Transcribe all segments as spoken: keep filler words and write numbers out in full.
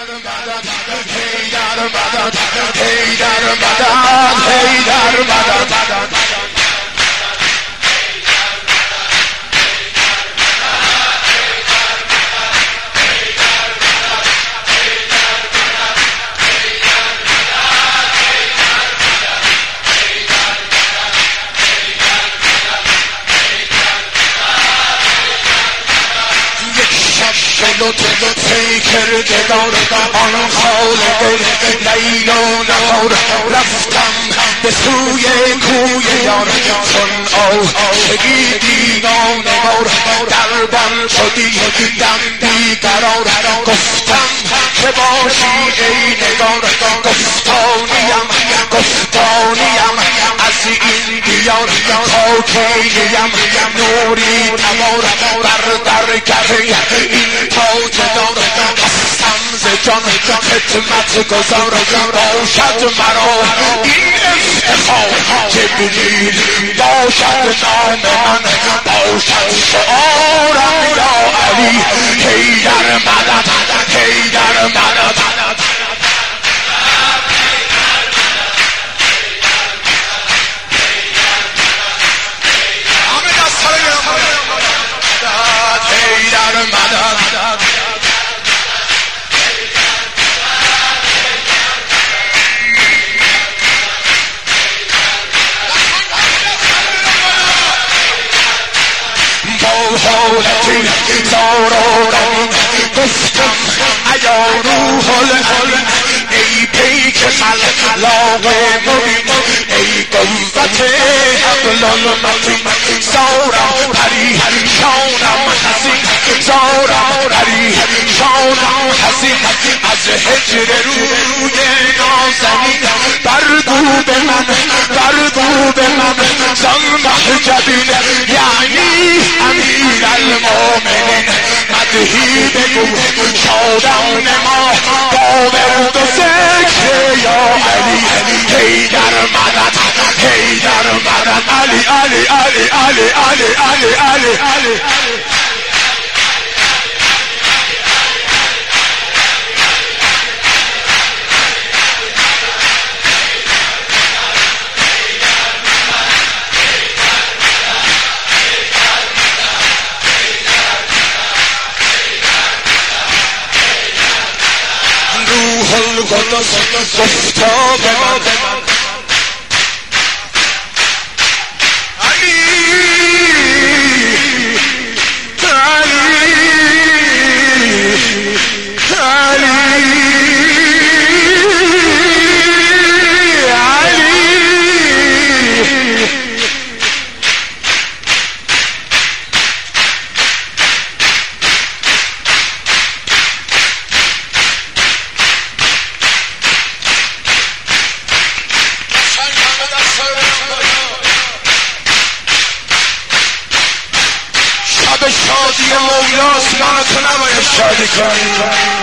کردگار آن خالق لیل و نهار رفتم به سوی کوی یار چون آشگی دیوانه‌وار دربان شدی دم بیقرار گفتم که باشی ای نگار گفتانیم گفتانیم از این دیار خاکینیم نوری تبار بر درگه این تاج دار هستم ز جان خدمت گزار باشد مرا این افتخار جبریل باشد نام من باشد شعارم یا علی حیدر مدد حیدر مدد حالتی زارارم گفتم ایا روح الامین ای پیک خلاق مبین ای قوت حبل المتین زارم پریشانم حزین زارم پریشانم حزین از هجر روی نازنین برگو به من برگو به من زن محجبین یعنی امیر المومنین مدهی بگو شادم نما با ورد و ذکر یا علی حیدر مدد حیدر مدد علی علی علی علی علی علی علی علی القدس گفتا به من علی علی علی شادی مولاست من تو نباید شادی کنی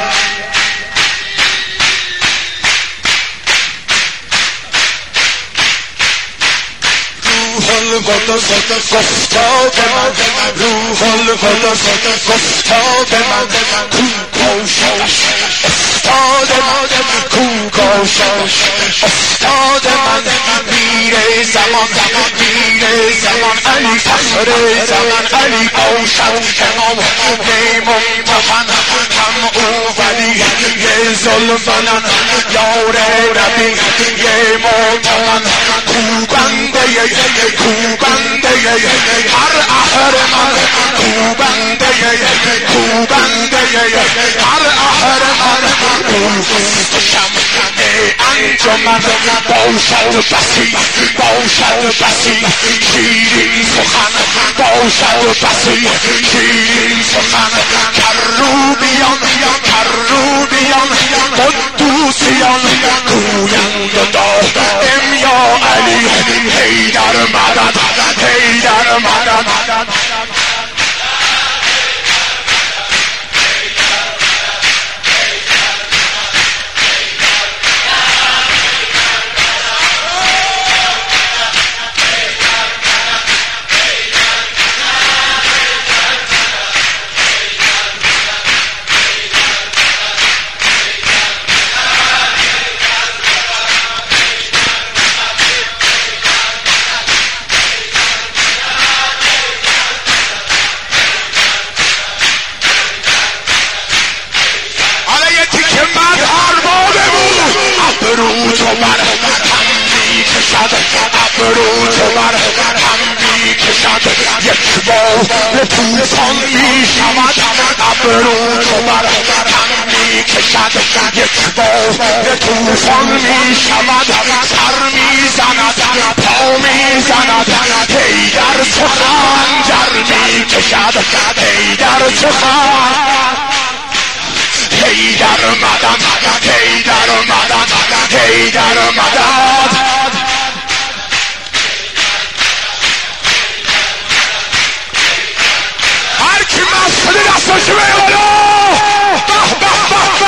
روح القدس گفتا به من روح القدس گفتا به من کوکاشش استاد من کوکاشش استاد من میر زمان میر زمان علی فخر زمان علی باشد امام میمون هم او ولی یه ظلمانن یار ربی یه موتمن کوبنده کوبنده هر اهرمان کوبنده کوبنده هر اهرمان کوفتشم انجمن باشد بسی باشد بسی شیرین سخن باشد بسی شیرین سخن کروبیان کروبیان قدوسیان گویند دائم یا علی حیدر مدد حیدر مدد بر هم میکشد ابرو تو بر هم میکشد یک بار طوفان میشود ابرو تو بر هم میکشد یک بار طوفان میشود سر میزند پا میزند حیدر چو خنجر میکشد حیدر چو خنجر حیدر مدد حیدر مدد حیدر مدد هر کی مسئله دستاشو به بالا به به به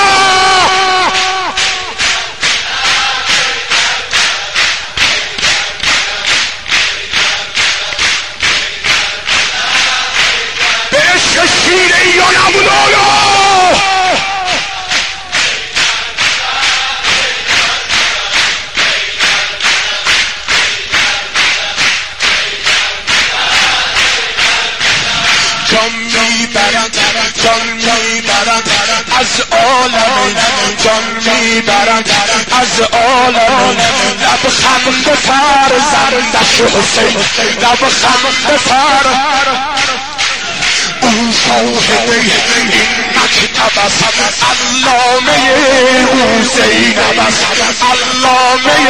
به عشق شیر ایران ابولالا جان میبرد جان میبرد از عالم جان میبرد از عالم لب خنده فرزندش حسین لب خنده فر اون شاهد این مکتب است علامه او زینب است علامه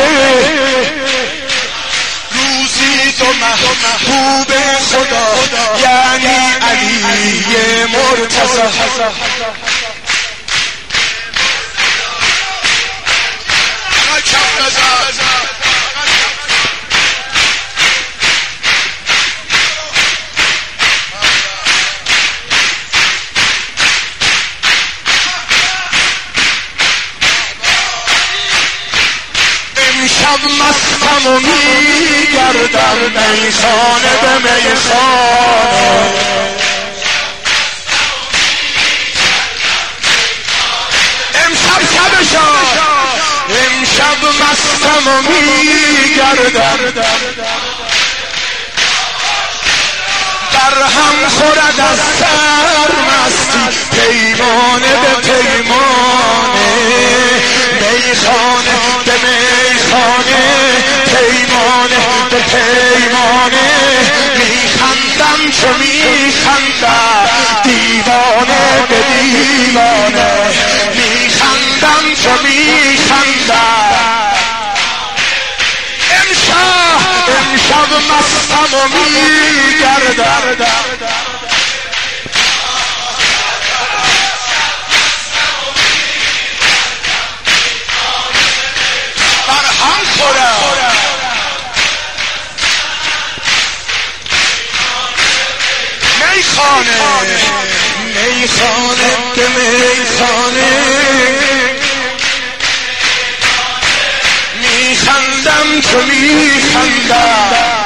روزی تو محبوب خدا یعنی علی مرتضی امشب مستم و میگردم میخانه به میخانه امشب شبشان امشب مستم و میگردم در هم خورد از سر مستی پیمانه به پیمانه میخانه به میخانه پیمانه به پیمانه میخندم چو میخندم دیوانه به دیوانه میخندم چو میخندم امشب امشب مستم و میگردم میخانه میخانه به میخانه میخندم تو میخندم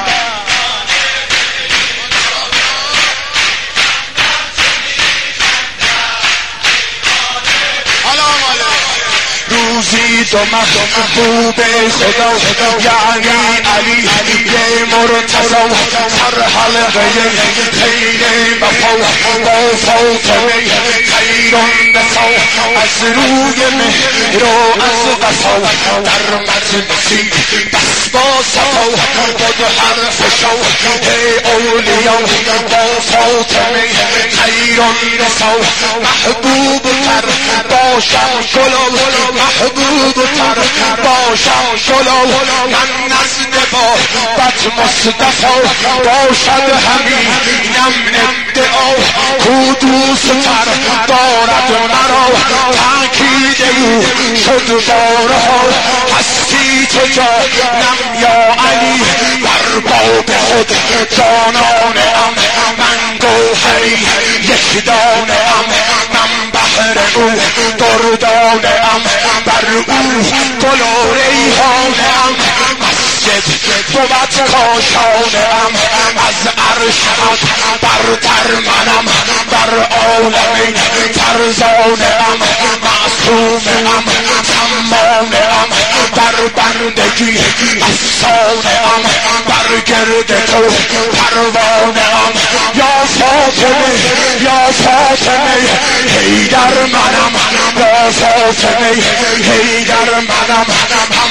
روزی تو محبوب خدا یعنی علی مرتضی سر حلقه خیل وفا با فاطمه خیران بسا از روی مهر و از وفا در مجلسی بس با صفا بود حرف شو ای اولیا با فاطمه خیران بسا محبوب تر باشم گلو محبوب تر باشم گلو من نزد با بد مصطفی باشد همینم ادعا کو دوست تر دارد مرا تاکید او شد بارها هستی تو جانم یا علی بر باب خود جانانه ام من گوهری یک دانه ام من بحر او دردانه ام بر او گل و ریحانه ام مسجد بود کاشانه ام از عرشت برتر منم در عالمین فرزانه ام معصومه ام تمامه ام در بندگی افسانه ام بر گرد تو پروانه ام یا فاطمه یا فاطمه حیدر منم یا فاطمه حیدر منم